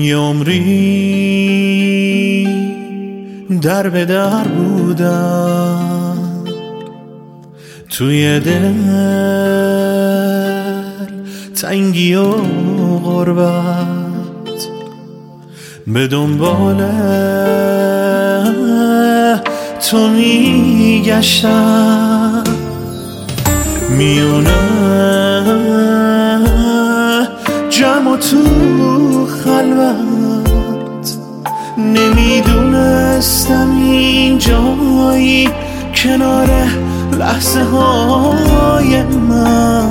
یه عمری در به در بودم توی دل تنگی و غربت به دنبال تو میگشتم میونه جمع و تو خلوت نمیدونستم این جایی کنار لحظه های من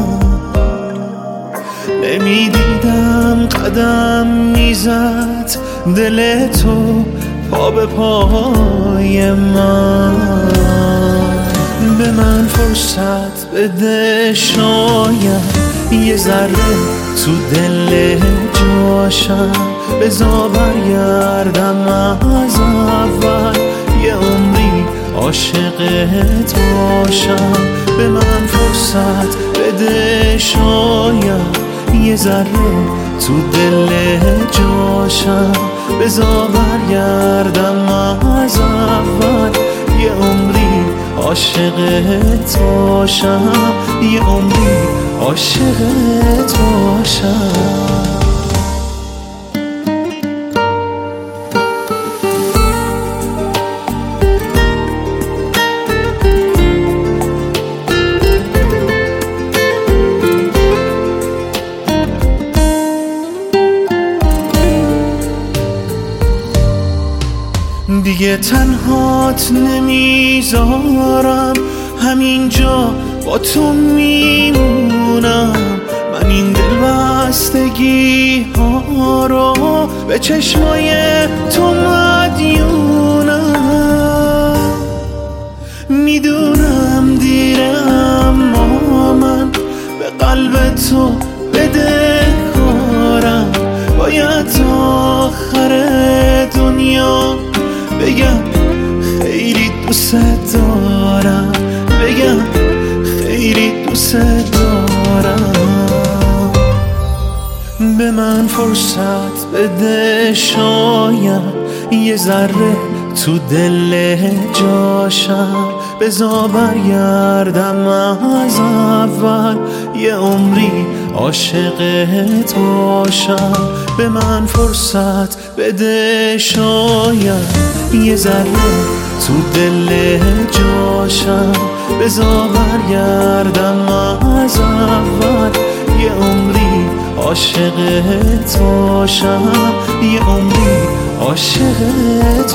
نمیدیدم قدم میزد دل تو پا به پای من به من فرصت بده شاید یه ذره تو دل جاشم بذار برگردم از اول یه عمری عاشقت باشم به من فرصت بده شاید یه ذره تو دل جاشم بذار برگردم از اول یه عمری عاشقت باشم یه عمری عاشقت باشم دیگه تنهات نمیذارم همینجا با تو میمونم من این دل بستگی ها رو به چشمای تو مدیونم میدونم دیره اما من به قلب تو بده کارم باید تا آخر دنیا بگم خیلی دوست دارم بگم خیلی دوست دارم به من فرصت بده شاید یه ذره تو دل جاشم بذار برگردم از اول یه عمری عاشقت باشم به من فرصت بده شاید یه ذره تو دل جاشم بذار برگردم از اول یه عمری عاشقت باشم یه عمری عاشقت